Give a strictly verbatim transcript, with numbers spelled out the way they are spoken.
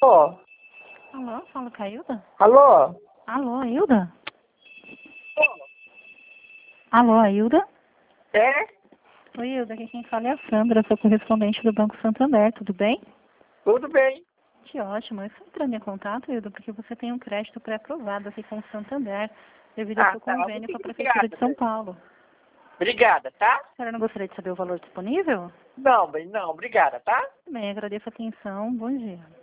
Alô? Alô, fala com a Hilda? Alô? Alô, Hilda? Alô, Hilda? É? Oi, Hilda, aqui quem fala é a Sandra, sou correspondente do Banco Santander, tudo bem? Tudo bem. Que ótimo, eu estou entrando em contato, Hilda, porque você tem um crédito pré-aprovado aqui com o Santander, devido ao Ah, seu tá. convênio Muito com a Prefeitura de obrigada. São Paulo. Obrigada, tá? A senhora não gostaria de saber o valor disponível? Não, bem, não, obrigada, tá? Bem, agradeço a atenção, bom dia.